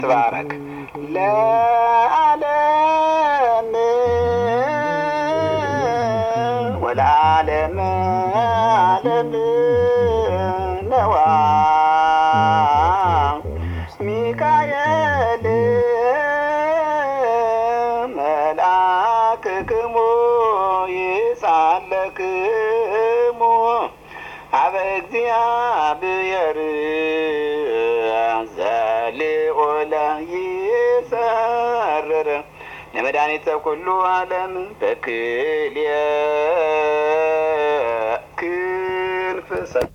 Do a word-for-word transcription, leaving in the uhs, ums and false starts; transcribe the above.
تبارك لعالم والعالم عالم نوى ميكائيل ملاككم يسعلكم عب እግዚአብሔር ዘልዑል ይሰርር ለመድኃኒተ ኩሉ ዓለም በክልኤ ክንፍ